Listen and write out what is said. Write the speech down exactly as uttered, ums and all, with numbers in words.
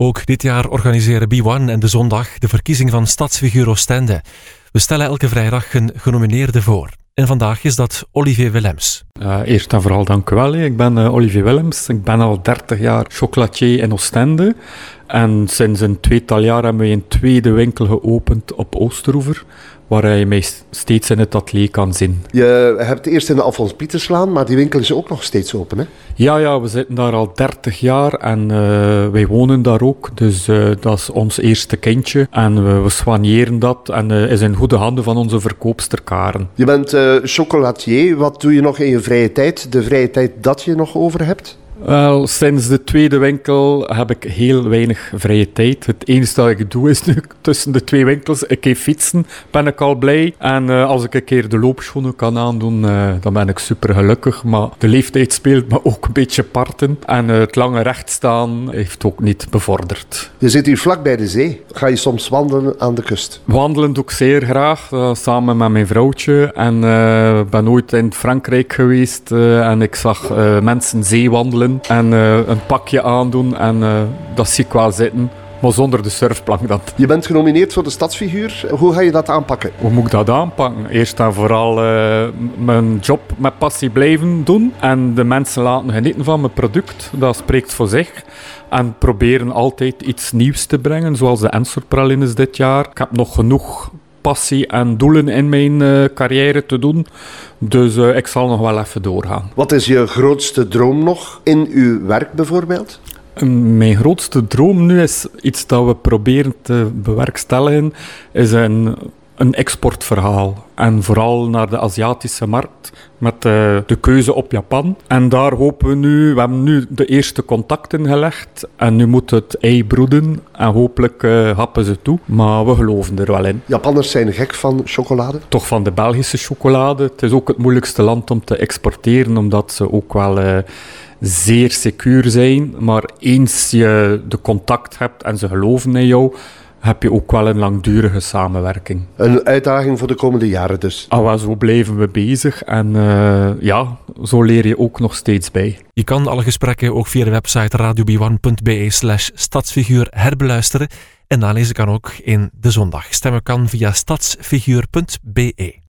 Ook dit jaar organiseren B één en De Zondag de verkiezing van Stadsfiguur Oostende. We stellen elke vrijdag een genomineerde voor. En vandaag is dat Olivier Willems. Uh, eerst en vooral dank u wel. Ik ben uh, Olivier Willems. Ik ben al dertig jaar chocolatier in Oostende. En sinds een tweetal jaar hebben we een tweede winkel geopend op Oosteroever, waar je mij steeds in het atelier kan zien. Je hebt eerst in de Alfons Pieterslaan, maar die winkel is ook nog steeds open, hè? Ja, ja, we zitten daar al dertig jaar en uh, wij wonen daar ook. Dus uh, dat is ons eerste kindje. En we, we soigneren dat en uh, is in goede handen van onze verkoopster Karen. Je bent uh, chocolatier. Wat doe je nog in je vrije tijd? De vrije tijd dat je nog over hebt? Wel, sinds de tweede winkel heb ik heel weinig vrije tijd. Het enige dat ik doe is nu tussen de twee winkels een keer fietsen, ben ik al blij. En uh, als ik een keer de loopschoenen kan aandoen, uh, dan ben ik super gelukkig. Maar de leeftijd speelt me ook een beetje parten. En uh, het lange rechtstaan heeft ook niet bevorderd. Je zit hier vlak bij de zee. Ga je soms wandelen aan de kust? Wandelen doe ik zeer graag, uh, samen met mijn vrouwtje. En ik uh, ben ooit in Frankrijk geweest uh, en ik zag uh, mensen zeewandelen. En uh, een pakje aandoen en uh, dat zie ik wel zitten, maar zonder de surfplank dan. Je bent genomineerd voor de Stadsfiguur. Hoe ga je dat aanpakken? Hoe moet ik dat aanpakken? Eerst en vooral uh, mijn job met passie blijven doen en de mensen laten genieten van mijn product. Dat spreekt voor zich. En proberen altijd iets nieuws te brengen, zoals de Ensor-pralines dit jaar. Ik heb nog genoeg passie en doelen in mijn uh, carrière te doen. Dus uh, ik zal nog wel even doorgaan. Wat is je grootste droom nog in uw werk bijvoorbeeld? Mijn grootste droom nu is iets dat we proberen te bewerkstelligen, is een, een exportverhaal. En vooral naar de Aziatische markt, met uh, de keuze op Japan. En daar hopen we nu, we hebben nu de eerste contacten gelegd. En nu moet het ei broeden en hopelijk uh, happen ze toe. Maar we geloven er wel in. Japanners zijn gek van chocolade? Toch van de Belgische chocolade. Het is ook het moeilijkste land om te exporteren, omdat ze ook wel Uh, zeer secuur zijn, maar eens je de contact hebt en ze geloven in jou, heb je ook wel een langdurige samenwerking. Een uitdaging voor de komende jaren dus. Ah, wel, zo blijven we bezig en uh, ja, zo leer je ook nog steeds bij. Je kan alle gesprekken ook via de website radio b one punt b e slash stadsfiguur herbeluisteren en nalezen kan ook in De Zondag. Stemmen kan via stadsfiguur punt b e.